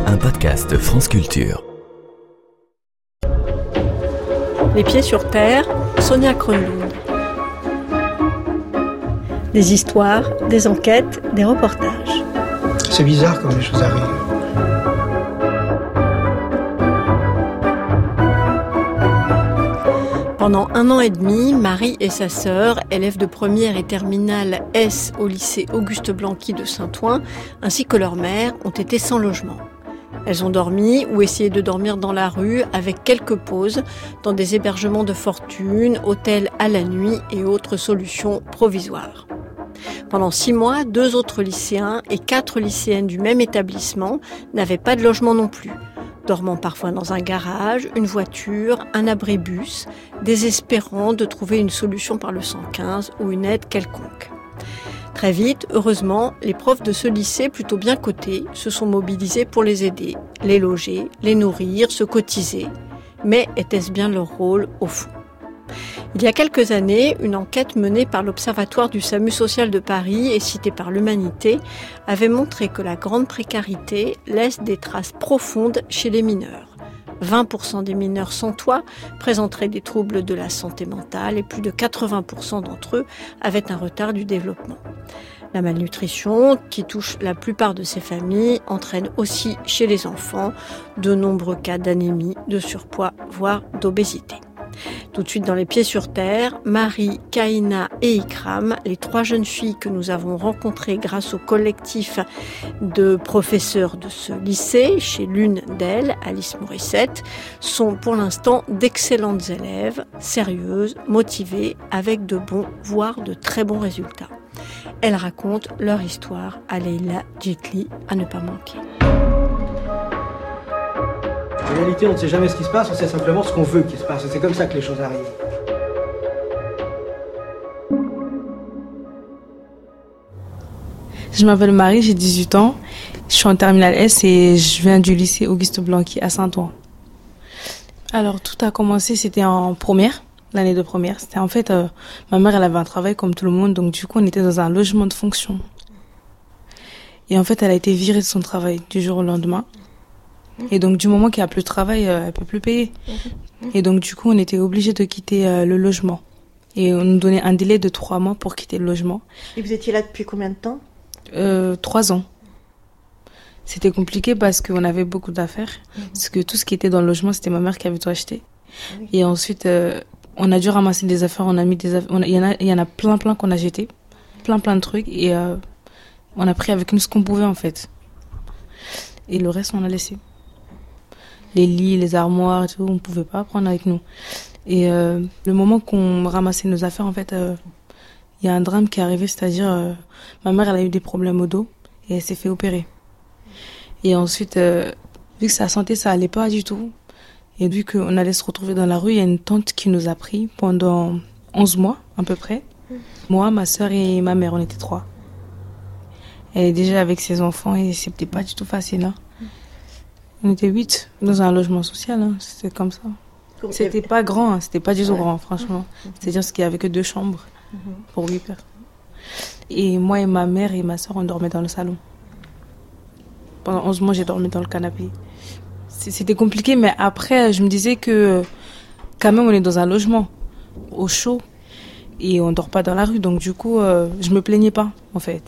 un podcast France Culture. Les pieds sur terre, Sonia Kronlund. Des histoires, des enquêtes, des reportages. C'est bizarre comme les choses arrivent. Pendant 1 an et demi, Marie et sa sœur, élèves de première et terminale S au lycée Auguste Blanqui de Saint-Ouen, ainsi que leur mère, ont été sans logement. Elles ont dormi ou essayé de dormir dans la rue avec quelques pauses dans des hébergements de fortune, hôtels à la nuit et autres solutions provisoires. Pendant 6 mois, 2 autres lycéens et 4 lycéennes du même établissement n'avaient pas de logement non plus, dormant parfois dans un garage, une voiture, un abribus, désespérant de trouver une solution par le 115 ou une aide quelconque. Très vite, heureusement, les profs de ce lycée plutôt bien cotés se sont mobilisés pour les aider, les loger, les nourrir, se cotiser. Mais était-ce bien leur rôle au fond ? Il y a quelques années, une enquête menée par l'Observatoire du SAMU social de Paris et citée par l'Humanité avait montré que la grande précarité laisse des traces profondes chez les mineurs. 20% des mineurs sans toit présenteraient des troubles de la santé mentale et plus de 80% d'entre eux avaient un retard du développement. La malnutrition, qui touche la plupart de ces familles, entraîne aussi chez les enfants de nombreux cas d'anémie, de surpoids, voire d'obésité. Tout de suite dans les pieds sur terre, Marie, Kaina et Ikram, les 3 jeunes filles que nous avons rencontrées grâce au collectif de professeurs de ce lycée, chez l'une d'elles, Alice Morissette, sont pour l'instant d'excellentes élèves, sérieuses, motivées, avec de bons, voire de très bons résultats. Elles racontent leur histoire à Leila Djitli, à ne pas manquer. En réalité, on ne sait jamais ce qui se passe, on sait simplement ce qu'on veut qu'il se passe. Et c'est comme ça que les choses arrivent. Je m'appelle Marie, j'ai 18 ans. Je suis en terminale S et je viens du lycée Auguste Blanqui à Saint-Ouen. Alors, tout a commencé, c'était en première, l'année de première. C'était en fait, ma mère, elle avait un travail comme tout le monde, donc du coup, on était dans un logement de fonction. Et en fait, elle a été virée de son travail du jour au lendemain. Et donc, du moment qu'il n'y a plus de travail, elle ne peut plus payer. Et donc, du coup, on était obligés de quitter le logement. Et on nous donnait un délai de 3 mois pour quitter le logement. Et vous étiez là depuis combien de temps ? 3 ans. C'était compliqué parce qu'on avait beaucoup d'affaires. Parce que tout ce qui était dans le logement, c'était ma mère qui avait tout acheté. Oui. Et ensuite, on a dû ramasser des affaires. On a mis des affaires. Il y en a plein qu'on a jeté. Plein de trucs. Et on a pris avec nous ce qu'on pouvait, en fait. Et le reste, on a laissé. Les lits, les armoires, et tout, on ne pouvait pas prendre avec nous. Et le moment qu'on ramassait nos affaires, en fait, il y a un drame qui est arrivé, c'est-à-dire ma mère, elle a eu des problèmes au dos et elle s'est fait opérer. Et ensuite, vu que sa santé, ça allait pas du tout, et vu qu'on allait se retrouver dans la rue, il y a une tante qui nous a pris pendant 11 mois, à peu près. Moi, ma sœur et ma mère, on était 3. Elle est déjà avec ses enfants et c'était pas du tout facile, hein. On était 8 dans un logement social, hein. C'était comme ça. C'était pas grand, hein. C'était pas du tout grand, franchement. C'est-à-dire qu'il y avait que 2 chambres pour 8 personnes. Et moi et ma mère et ma soeur, on dormait dans le salon. Pendant 11 mois, j'ai dormi dans le canapé. C'était compliqué, mais après, je me disais que quand même, on est dans un logement au chaud et on dort pas dans la rue. Donc du coup, je me plaignais pas, en fait.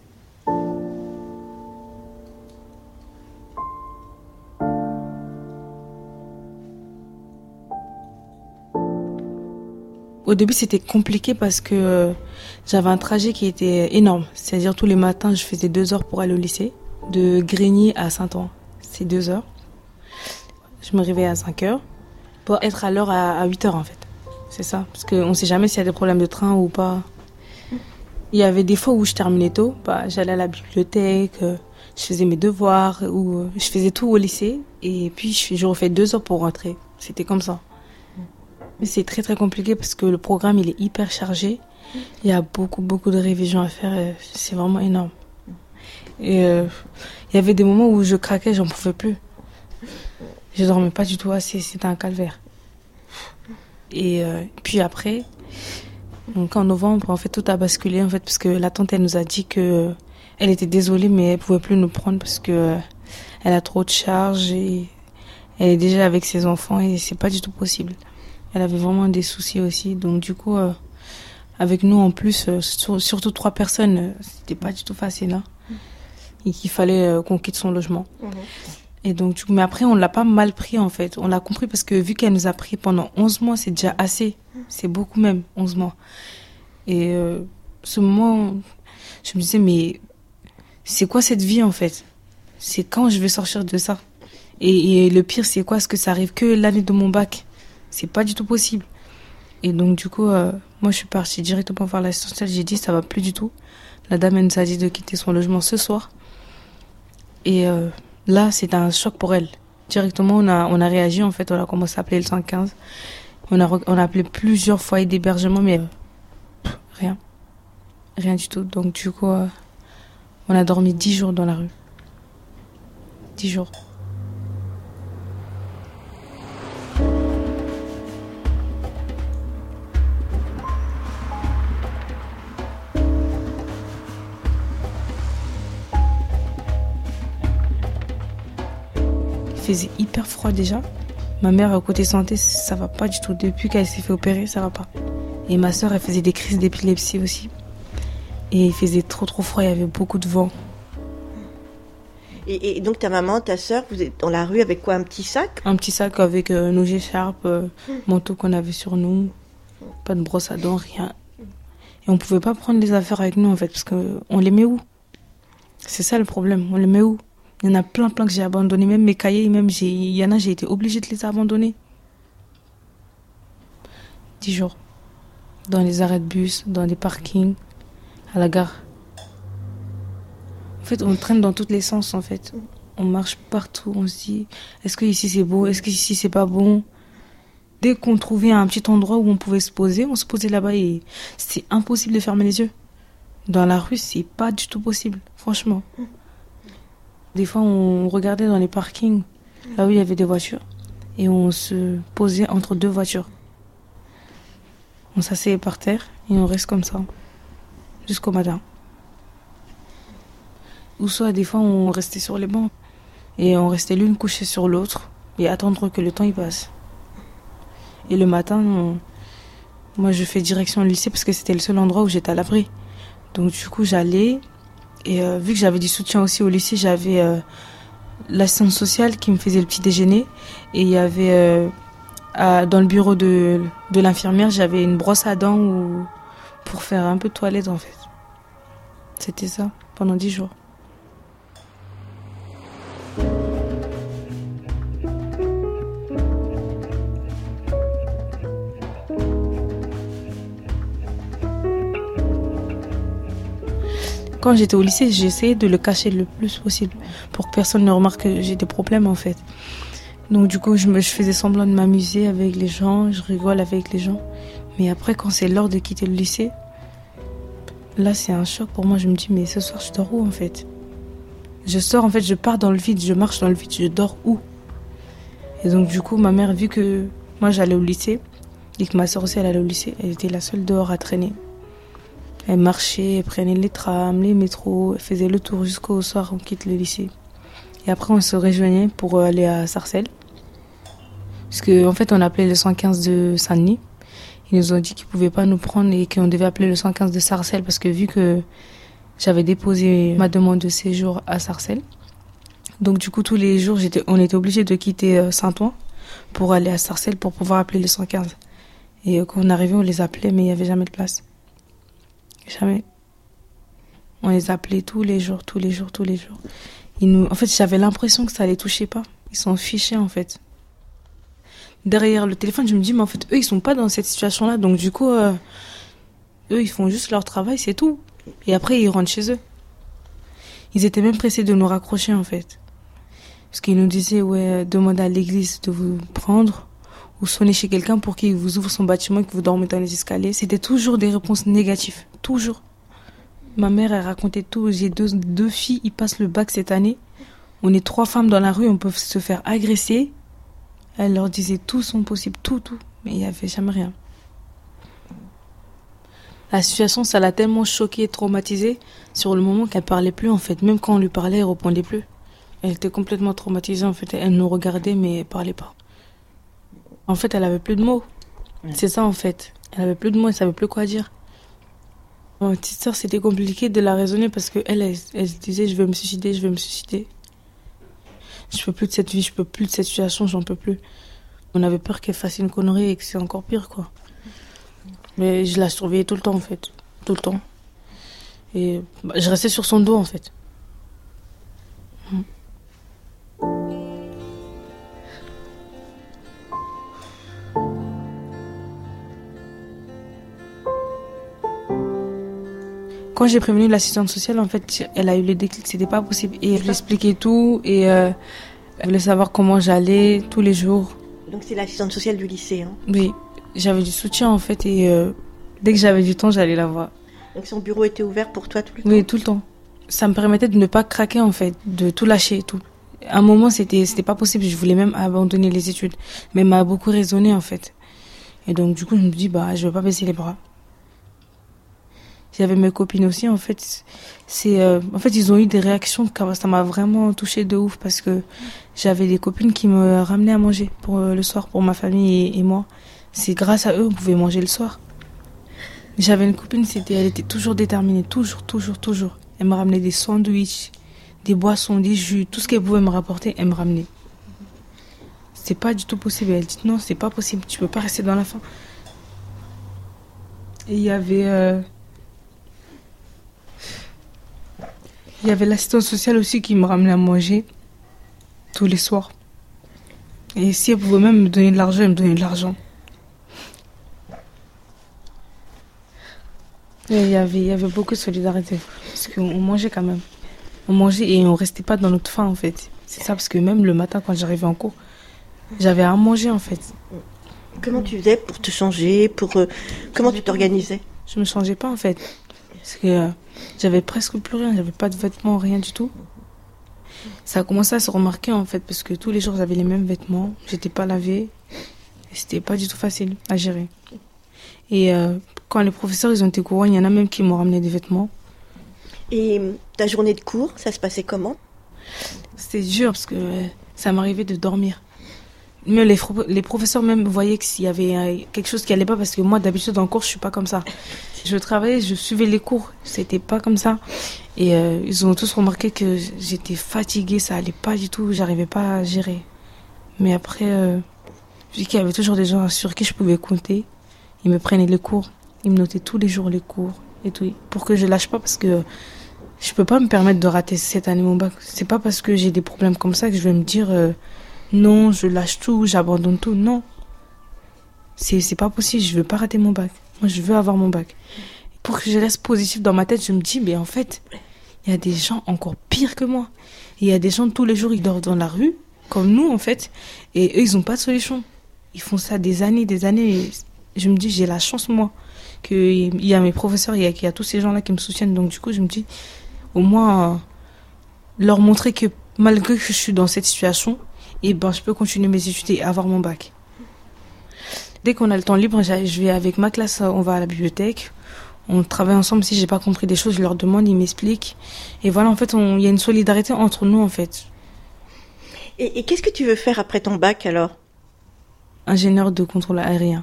Au début, c'était compliqué parce que j'avais un trajet qui était énorme. C'est-à-dire, tous les matins, je faisais 2 heures pour aller au lycée. De Grigny à Saint-Ouen, c'est 2 heures. Je me réveillais à 5 heures pour être à l'heure à 8 heures, en fait. C'est ça. Parce qu'on ne sait jamais s'il y a des problèmes de train ou pas. Il y avait des fois où je terminais tôt. J'allais à la bibliothèque, je faisais mes devoirs, ou je faisais tout au lycée. Et puis, je refais 2 heures pour rentrer. C'était comme ça. Mais c'est très très compliqué parce que le programme il est hyper chargé. Il y a beaucoup de révisions à faire. C'est vraiment énorme. Et il y avait des moments où je craquais, j'en pouvais plus. Je dormais pas du tout assez, c'était un calvaire. Et puis après, donc en novembre, en fait, tout a basculé en fait parce que la tante elle nous a dit que elle était désolée mais elle pouvait plus nous prendre parce que Elle a trop de charges et elle est déjà avec ses enfants et c'est pas du tout possible. Elle avait vraiment des soucis aussi. Donc du coup, avec nous en plus, surtout 3 personnes, c'était pas du tout facile. Hein. Et qu'il fallait qu'on quitte son logement. Et donc, du coup, mais après, on l'a pas mal pris en fait. On l'a compris parce que vu qu'elle nous a pris pendant 11 mois, c'est déjà assez. C'est beaucoup même, 11 mois. Et ce moment, je me disais, mais c'est quoi cette vie en fait? C'est quand je vais sortir de ça? Et le pire, c'est quoi? Est-ce que ça arrive que l'année de mon bac? C'est pas du tout possible. Et donc, du coup, moi, je suis partie directement voir l'assistante sociale. J'ai dit, ça va plus du tout. La dame, elle nous a dit de quitter son logement ce soir. Et là, c'était un choc pour elle. Directement, on a réagi, en fait. On a commencé à appeler le 115. On a appelé plusieurs foyers d'hébergement, mais rien. Rien du tout. Donc, du coup, on a dormi 10 jours dans la rue. 10 jours. Il faisait hyper froid déjà. Ma mère, côté santé, ça va pas du tout. Depuis qu'elle s'est fait opérer, ça va pas. Et ma soeur, elle faisait des crises d'épilepsie aussi. Et il faisait trop froid, il y avait beaucoup de vent. Et donc ta maman, ta soeur, vous êtes dans la rue avec quoi? Un petit sac? Un petit sac avec nos écharpes, manteau qu'on avait sur nous. Pas de brosse à dents, rien. Et on pouvait pas prendre les affaires avec nous en fait, parce qu'on les met où? C'est ça le problème, on les met où? Il y en a plein que j'ai abandonnés, même mes cahiers, il y en a, j'ai été obligée de les abandonner. 10 jours. Dans les arrêts de bus, dans les parkings, à la gare. En fait, on traîne dans tous les sens, en fait. On marche partout, on se dit, est-ce que ici c'est beau, est-ce que ici c'est pas bon? Dès qu'on trouvait un petit endroit où on pouvait se poser, on se posait là-bas et c'est impossible de fermer les yeux. Dans la rue, c'est pas du tout possible, franchement. Des fois, on regardait dans les parkings, là où il y avait des voitures, et on se posait entre 2 voitures. On s'asseyait par terre et on reste comme ça, jusqu'au matin. Ou soit, des fois, on restait sur les bancs, et on restait l'une couchée sur l'autre, et attendre que le temps y passe. Et le matin, moi, je fais direction au lycée, parce que c'était le seul endroit où j'étais à l'abri. Donc, du coup, j'allais... Et vu que j'avais du soutien aussi au lycée, j'avais l'assistante sociale qui me faisait le petit déjeuner. Et il y avait, dans le bureau de l'infirmière, j'avais une brosse à dents pour faire un peu de toilette en fait. C'était ça, pendant 10 jours. Quand j'étais au lycée, j'essayais de le cacher le plus possible pour que personne ne remarque que j'ai des problèmes en fait. Donc du coup, je faisais semblant de m'amuser avec les gens, je rigole avec les gens. Mais après, quand c'est l'heure de quitter le lycée, là c'est un choc pour moi. Je me dis, mais ce soir je dors où en fait? Je sors en fait, je pars dans le vide, je marche dans le vide, je dors où? Et donc du coup, ma mère, vu que moi j'allais au lycée, et que ma soeur aussi elle allait au lycée, elle était la seule dehors à traîner. Elle marchait, elle prenait les trams, les métros, elle faisait le tour jusqu'au soir, on quitte le lycée. Et après, on se rejoignait pour aller à Sarcelles. Parce qu'en fait, on appelait le 115 de Saint-Denis. Ils nous ont dit qu'ils ne pouvaient pas nous prendre et qu'on devait appeler le 115 de Sarcelles parce que vu que j'avais déposé ma demande de séjour à Sarcelles, donc du coup, tous les jours, on était obligés de quitter Saint-Ouen pour aller à Sarcelles pour pouvoir appeler le 115. Et quand on arrivait, on les appelait, mais il n'y avait jamais de place. Jamais. On les appelait tous les jours. En fait, j'avais l'impression que ça les touchait pas. Ils s'en fichaient, en fait. Derrière le téléphone, je me dis, mais en fait, eux, ils sont pas dans cette situation-là. Donc, du coup, eux, ils font juste leur travail, c'est tout. Et après, ils rentrent chez eux. Ils étaient même pressés de nous raccrocher, en fait. Parce qu'ils nous disaient, ouais, demandez à l'église de vous prendre ou sonnez chez quelqu'un pour qu'il vous ouvre son bâtiment et que vous dormez dans les escaliers. C'était toujours des réponses négatives. Toujours. Ma mère, elle racontait tout. J'ai deux filles, ils passent le bac cette année. On est 3 femmes dans la rue, on peut se faire agresser. Elle leur disait tout sont possible, tout. Mais il n'y avait jamais rien. La situation, ça l'a tellement choquée et traumatisée sur le moment qu'elle parlait plus en fait. Même quand on lui parlait, elle répondait plus. Elle était complètement traumatisée, en fait. Elle nous regardait, mais elle parlait pas. En fait, elle avait plus de mots. C'est ça, en fait. Elle avait plus de mots, elle savait plus quoi dire. Ma petite sœur, c'était compliqué de la raisonner parce qu'elle se disait, je vais me suicider, je vais me suicider. Je peux plus de cette vie, je peux plus de cette situation, j'en peux plus. On avait peur qu'elle fasse une connerie et que c'est encore pire, quoi. Mais je la surveillais tout le temps, en fait. Tout le temps. Et je restais sur son dos, en fait. Quand j'ai prévenu l'assistante sociale, en fait, elle a eu le déclic, c'était pas possible. Et je lui expliquais tout et elle voulait savoir comment j'allais tous les jours. Donc c'est l'assistante sociale du lycée, hein? Oui, j'avais du soutien en fait et dès que j'avais du temps, j'allais la voir. Donc son bureau était ouvert pour toi tout le temps? Oui, tout le temps. Ça me permettait de ne pas craquer en fait, de tout lâcher et tout. À un moment, c'était pas possible, je voulais même abandonner les études. Mais elle m'a beaucoup raisonné en fait. Et donc du coup, je me dis, je vais pas baisser les bras. J'avais mes copines aussi, en fait. En fait, ils ont eu des réactions, ça m'a vraiment touchée de ouf parce que j'avais des copines qui me ramenaient à manger pour le soir, pour ma famille et moi. C'est grâce à eux, on pouvait manger le soir. J'avais une copine, elle était toujours déterminée, toujours. Elle me ramenait des sandwichs, des boissons, des jus, tout ce qu'elle pouvait me rapporter, elle me ramenait. C'est pas du tout possible. Elle dit non, c'est pas possible, tu peux pas rester dans la faim. Et il y avait l'assistante sociale aussi qui me ramenait à manger tous les soirs. Et si elle pouvait même me donner de l'argent, elle me donnait de l'argent. Et il y avait beaucoup de solidarité. Parce qu'on mangeait quand même. On mangeait et on restait pas dans notre faim en fait. C'est ça, parce que même le matin quand j'arrivais en cours, j'avais à manger en fait. Comment tu faisais pour te changer, comment tu t'organisais? Je me changeais pas en fait. Parce que j'avais presque plus rien, j'avais pas de vêtements, rien du tout. Ça a commencé à se remarquer en fait, parce que tous les jours j'avais les mêmes vêtements, j'étais pas lavée, et c'était pas du tout facile à gérer. Et quand les professeurs ils ont été courants, il y en a même qui m'ont ramené des vêtements. Et ta journée de cours, ça se passait comment? C'était dur parce que ça m'arrivait de dormir. Mais les professeurs même voyaient que s'il y avait quelque chose qui allait pas, parce que moi d'habitude en cours je suis pas comme ça. Je travaillais, je suivais les cours, c'était pas comme ça. Et ils ont tous remarqué que j'étais fatiguée, ça allait pas du tout, j'arrivais pas à gérer. Mais après, vu qu'il y avait toujours des gens sur qui je pouvais compter, ils me prenaient les cours, ils me notaient tous les jours les cours et tout, pour que je lâche pas, parce que je peux pas me permettre de rater cette année mon bac. C'est pas parce que j'ai des problèmes comme ça que je vais me dire non, je lâche tout, j'abandonne tout. Non, c'est pas possible, je veux pas rater mon bac. Moi, je veux avoir mon bac. Pour que je reste positif dans ma tête, je me dis, mais en fait, il y a des gens encore pires que moi. Il y a des gens, tous les jours, ils dorment dans la rue, comme nous, en fait, et eux, ils ont pas de solution. Ils font ça des années, et je me dis, j'ai la chance, moi, qu'il y a mes professeurs, il y a tous ces gens-là qui me soutiennent. Donc, du coup, je me dis, au moins, leur montrer que malgré que je suis dans cette situation, je peux continuer mes études et avoir mon bac. Dès qu'on a le temps libre, je vais avec ma classe, on va à la bibliothèque, on travaille ensemble. Si j'ai pas compris des choses, je leur demande, ils m'expliquent. Et voilà, en fait, il y a une solidarité entre nous, en fait. Et qu'est-ce que tu veux faire après ton bac, alors? Ingénieur de contrôle aérien.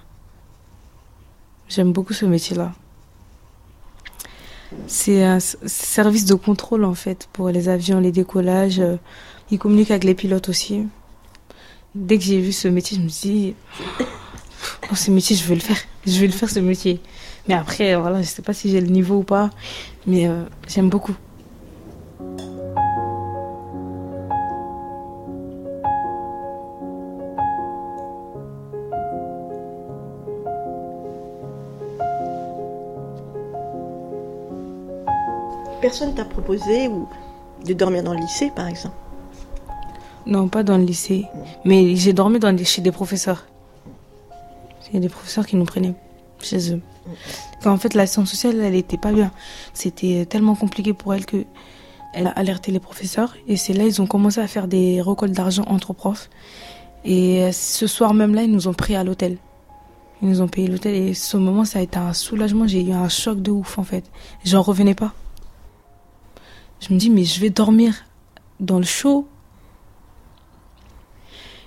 J'aime beaucoup ce métier-là. C'est un service de contrôle, en fait, pour les avions, les décollages. Ils communiquent avec les pilotes aussi. Dès que j'ai vu ce métier, je me suis dit... Oh, ce métier, je vais le faire. Je vais le faire, ce métier. Mais après, voilà, je sais pas si j'ai le niveau ou pas. Mais j'aime beaucoup. Personne t'a proposé de dormir dans le lycée, par exemple? Non, pas dans le lycée. Mais j'ai dormi chez des professeurs. Il y a des professeurs qui nous prenaient chez eux. Quand en fait l'assistante sociale, elle était pas bien. C'était tellement compliqué pour elle que elle a alerté les professeurs. Et c'est là ils ont commencé à faire des récoltes d'argent entre profs. Et ce soir même là, ils nous ont pris à l'hôtel. Ils nous ont payé l'hôtel. Et ce moment, ça a été un soulagement. J'ai eu un choc de ouf en fait. J'en revenais pas. Je me dis, mais je vais dormir dans le chaud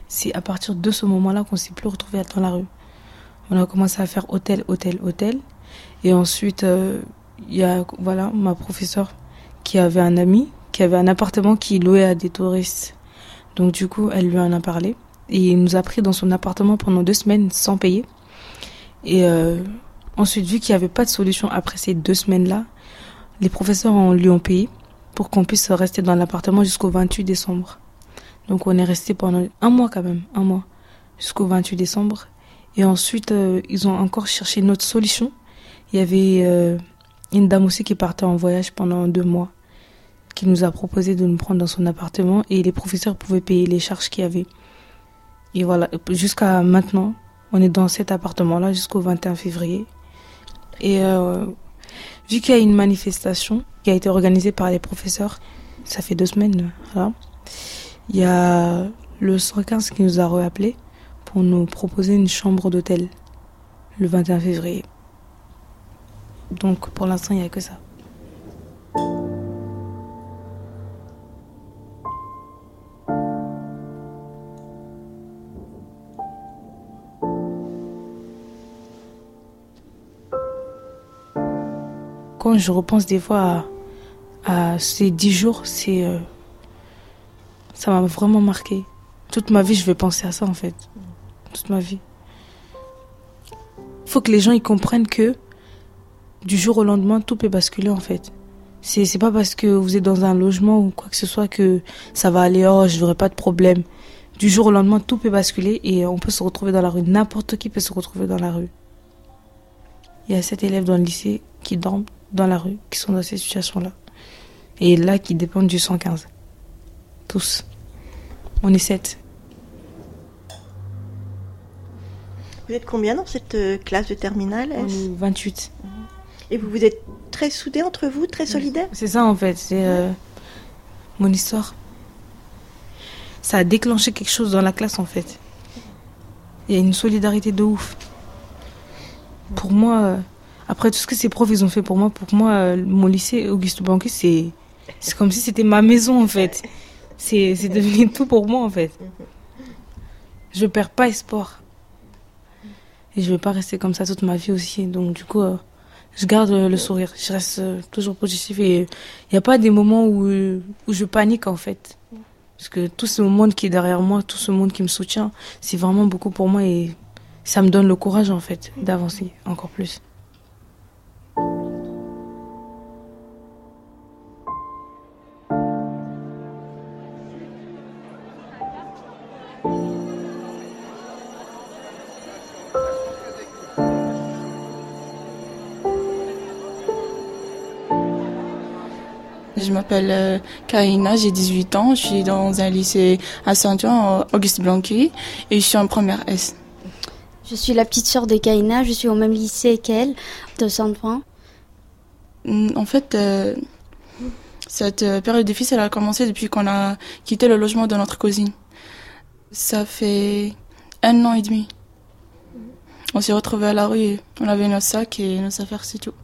c'est à partir de ce moment-là qu'on ne s'est plus retrouvé dans la rue. On a commencé à faire hôtel. Et ensuite, il y a ma professeure qui avait un ami, qui avait un appartement qui louait à des touristes. Donc du coup, elle lui en a parlé. Et il nous a pris dans son appartement pendant 2 semaines sans payer. Et ensuite, vu qu'il n'y avait pas de solution après ces 2 semaines-là, les professeurs lui ont payé pour qu'on puisse rester dans l'appartement jusqu'au 28 décembre. Donc on est resté pendant 1 mois quand même, 1 mois, jusqu'au 28 décembre. Et ensuite, ils ont encore cherché une autre solution. Il y avait une dame aussi qui partait en voyage pendant 2 mois, qui nous a proposé de nous prendre dans son appartement et les professeurs pouvaient payer les charges qu'il y avait. Et voilà, jusqu'à maintenant, on est dans cet appartement-là jusqu'au 21 février. Et vu qu'il y a une manifestation qui a été organisée par les professeurs, ça fait 2 semaines, voilà. Il y a le 115 qui nous a rappelé pour nous proposer une chambre d'hôtel le 21 février. Donc pour l'instant, il n'y a que ça. Quand je repense des fois à ces 10 jours, ça m'a vraiment marqué. Toute ma vie, je vais penser à ça en fait. Toute ma vie. Il faut que les gens ils comprennent que du jour au lendemain, tout peut basculer en fait. C'est pas parce que vous êtes dans un logement ou quoi que ce soit que ça va aller, je n'aurai pas de problème. Du jour au lendemain, tout peut basculer et on peut se retrouver dans la rue. N'importe qui peut se retrouver dans la rue. Il y a 7 élèves dans le lycée qui dorment dans la rue, qui sont dans ces situations-là. Et là, qui dépendent du 115. Tous. On est 7. Vous êtes combien dans cette classe de terminale? On est 28. Et vous êtes très soudés entre vous, très solidaires? C'est ça en fait, c'est mon histoire. Ça a déclenché quelque chose dans la classe en fait. Il y a une solidarité de ouf. Pour moi, après tout ce que ces profs ils ont fait pour moi, mon lycée Auguste Blanqui, c'est comme si c'était ma maison en fait. C'est devenu tout pour moi en fait. Je perds pas espoir. Et je vais pas rester comme ça toute ma vie aussi. Donc du coup, je garde le sourire. Je reste toujours positive et il n'y a pas des moments où je panique en fait. Parce que tout ce monde qui est derrière moi, tout ce monde qui me soutient, c'est vraiment beaucoup pour moi et ça me donne le courage en fait d'avancer encore plus. Je m'appelle Karina, j'ai 18 ans, je suis dans un lycée à Saint-Ouen, Auguste Blanqui, et je suis en première S. Je suis la petite sœur de Karina, je suis au même lycée qu'elle, de Saint-Ouen. En fait, cette période difficile a commencé depuis qu'on a quitté le logement de notre cousine. Ça fait 1 an et demi. On s'est retrouvés à la rue, on avait nos sacs et nos affaires, c'est tout.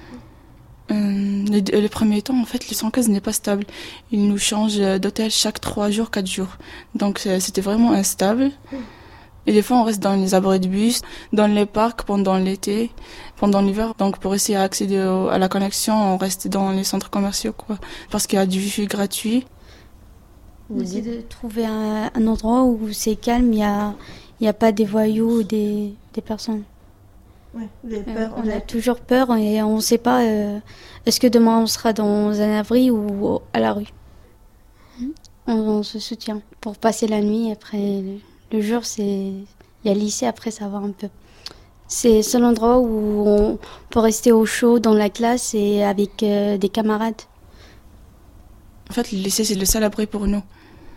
Les premiers temps, en fait, le 115 n'est pas stable. Il nous change d'hôtel chaque 3 jours, 4 jours. Donc c'était vraiment instable. Et des fois, on reste dans les abris de bus, dans les parcs pendant l'été, pendant l'hiver. Donc pour essayer d'accéder à la connexion, on reste dans les centres commerciaux, quoi. Parce qu'il y a du wifi gratuit. On essaie de trouver un endroit où c'est calme, il y a pas des voyous ou des personnes. Ouais, vous avez peur, on a toujours peur et on ne sait pas est-ce que demain on sera dans un abri ou à la rue. On se soutient pour passer la nuit. Après le jour, il y a le lycée, après ça va un peu. C'est le seul endroit où on peut rester au chaud dans la classe et avec des camarades. En fait, le lycée, c'est le seul abri pour nous.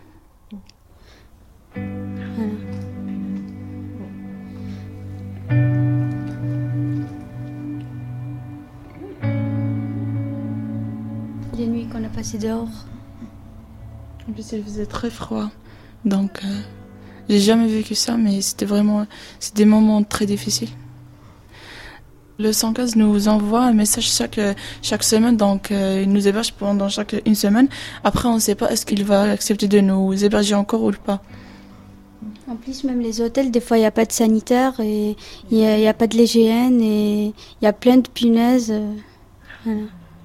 Les nuits qu'on a passées dehors. En plus, il faisait très froid. Donc, j'ai jamais vécu ça, mais c'est des moments très difficiles. Le 115 nous envoie un message chaque semaine, donc il nous héberge pendant chaque 1 semaine. Après, on ne sait pas est-ce qu'il va accepter de nous héberger encore ou pas. En plus, même les hôtels, des fois, il n'y a pas de sanitaire et il n'y a pas de l'hygiène et il y a plein de punaises. Voilà.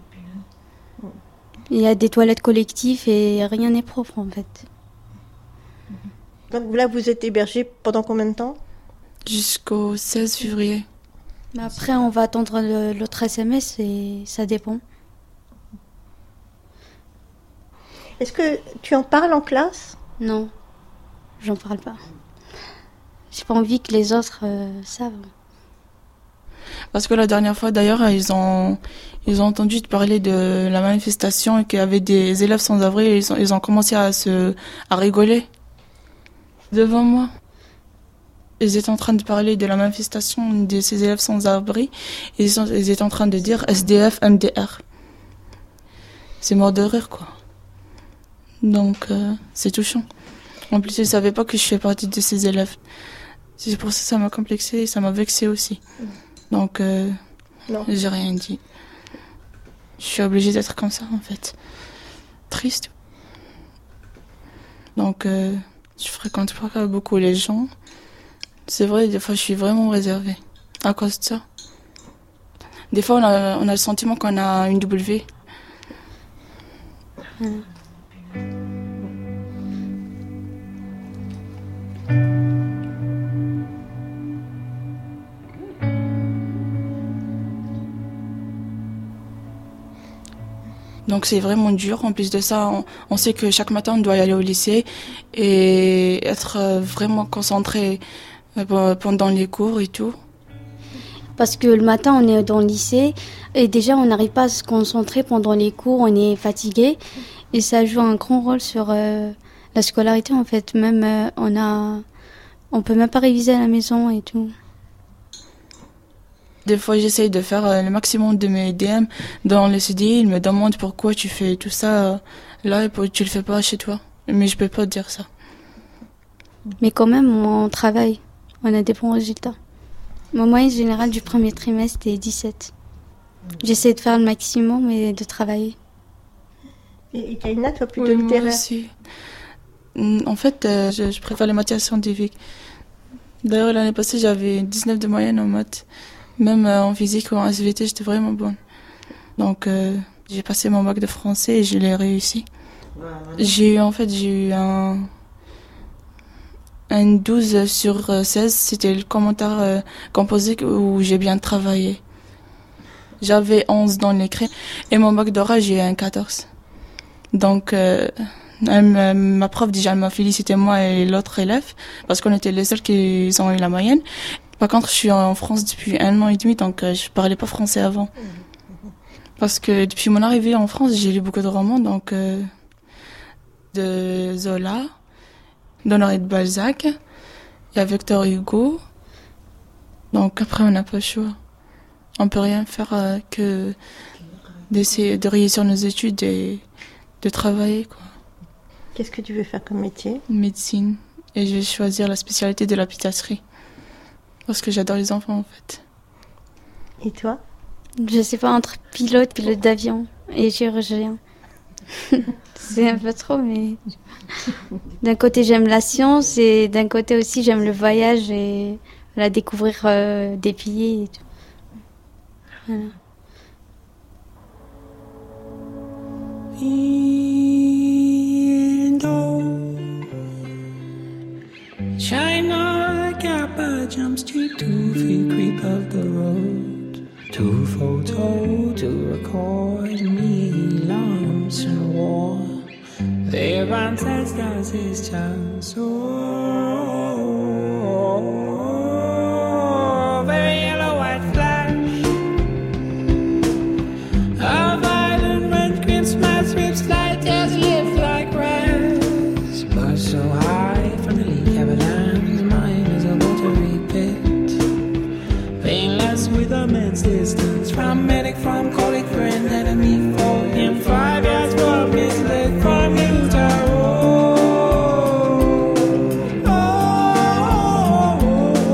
Il y a des toilettes collectives et rien n'est propre, en fait. Donc là, vous êtes hébergé pendant combien de temps? Jusqu'au 16 février. Mais après, on va attendre l'autre SMS et ça dépend. Est-ce que tu en parles en classe? Non, j'en parle pas. J'ai pas envie que les autres savent. Parce que la dernière fois, d'ailleurs, ils ont entendu parler de la manifestation et qu'il y avait des élèves sans abri et ils ont commencé à rigoler devant moi. Ils étaient en train de parler de la manifestation de ces élèves sans abri et ils étaient en train de dire SDF, MDR. C'est mort de rire, quoi. Donc, c'est touchant. En plus, ils ne savaient pas que je fais partie de ces élèves. C'est pour ça que ça m'a complexé et ça m'a vexé aussi. Donc, j'ai rien dit. Je suis obligée d'être comme ça, en fait. Triste. Donc, je fréquente pas beaucoup les gens. C'est vrai, des fois, je suis vraiment réservée à cause de ça. Des fois, on a le sentiment qu'on a une W. Donc c'est vraiment dur. En plus de ça, on sait que chaque matin on doit y aller au lycée et être vraiment concentré pendant les cours et tout. Parce que le matin on est dans le lycée et déjà on n'arrive pas à se concentrer pendant les cours, on est fatigué et ça joue un grand rôle sur la scolarité en fait. Même on peut même pas réviser à la maison et tout. Des fois, j'essaye de faire le maximum de mes DM dans le CDI. Ils me demandent pourquoi tu fais tout ça là et pourquoi tu le fais pas chez toi. Mais je peux pas dire ça. Mais quand même, on travaille. On a des bons résultats. Ma moyenne générale du premier trimestre est 17. J'essaie de faire le maximum et de travailler. Et Kaina, toi, plutôt Oui, littéraire? moi aussi. En fait, je préfère les matières scientifiques. D'ailleurs, l'année passée, j'avais 19 de moyenne en maths. Même en physique ou en SVT, j'étais vraiment bonne. Donc, j'ai passé mon bac de français et je l'ai réussi. J'ai eu un 12 sur 16. C'était le commentaire composé où j'ai bien travaillé. J'avais 11 dans l'écrit. Et mon bac d'oral, j'ai eu un 14. Donc, ma prof, déjà, elle m'a félicité, moi et l'autre élève, parce qu'on était les seuls qui ont eu la moyenne. Par contre, je suis en France depuis 1 an et demi, donc je parlais pas français avant. Parce que depuis mon arrivée en France, j'ai lu beaucoup de romans, donc de Zola, d'Honoré de Balzac, il y a Victor Hugo. Donc après, on n'a pas le choix. On peut rien faire que d'essayer de réussir nos études et de travailler, quoi. Qu'est-ce que tu veux faire comme métier? Médecine. Et je vais choisir la spécialité de la pédiatrie. Parce que j'adore les enfants, en fait. Et toi? Je sais pas, entre pilote d'avion et chirurgien. C'est un peu trop, mais... D'un côté, j'aime la science et d'un côté aussi, j'aime le voyage et découvrir des pays et tout. Voilà. China Kappa Jump Street, 2 feet creep up the road, 2 photo to record me lumps and war. Their ancestors is just so very yellow white flash. A violent red green smash sweeps light as live like grass, but so high from the leak avalanche, mine is a watery pit, painless with immense distance from medic, from colleague, friend, enemy, foe, in 5 years from his leg, from Utah.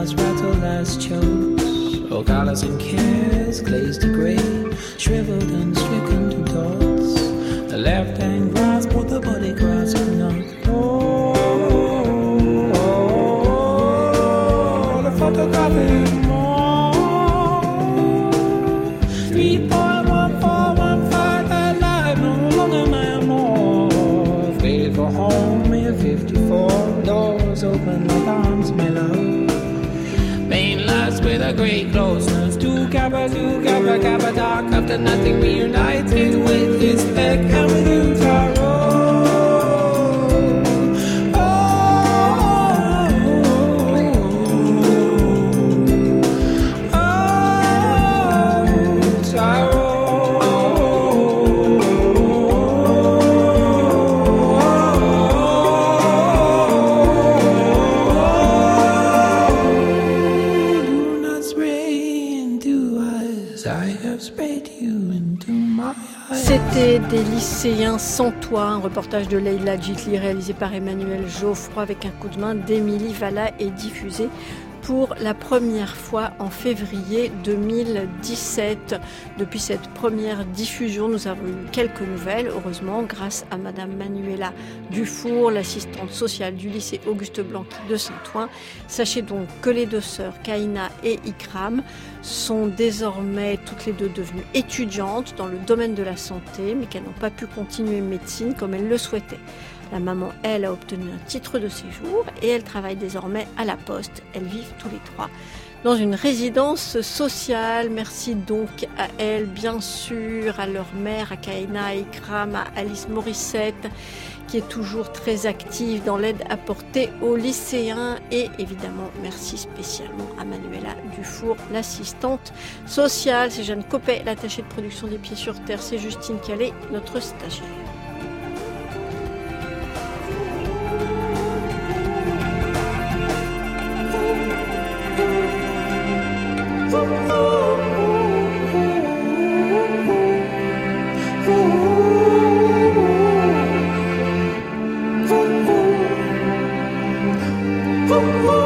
chestnuts rattle as chokes. Oh, colors and cares glazed to gray, shriveled and stricken to dots. The left hand grasp what the body grasp not. Oh, the photograph is more. 3.1415 alive, no longer my more. Faded for home in 54. Doors open like arms, my love. Main last with a great closeness. Two kappa, dark. After nothing reunited with his neck and with you, Taro. C'était Des lycéens sans toi, un reportage de Leila Djitli réalisé par Emmanuel Geoffroy avec un coup de main d'Émilie Valla et diffusé pour la première fois en février 2017. Depuis cette première diffusion, nous avons eu quelques nouvelles, heureusement, grâce à Madame Manuela Dufour, l'assistante sociale du lycée Auguste Blanqui de Saint-Ouen. Sachez donc que les deux sœurs, Kaina et Ikram, sont désormais toutes les deux devenues étudiantes dans le domaine de la santé, mais qu'elles n'ont pas pu continuer médecine comme elles le souhaitaient. La maman, elle, a obtenu un titre de séjour et elle travaille désormais à la Poste. Elles vivent tous les trois dans une résidence sociale. Merci donc à elles, bien sûr, à leur mère, à Kaina, à Ikram, à Alice Morissette, qui est toujours très active dans l'aide apportée aux lycéens. Et évidemment, merci spécialement à Manuela Dufour, l'assistante sociale. C'est Jeanne Copet, l'attachée de production des Pieds sur Terre. C'est Justine Calais, notre stagiaire. Oh,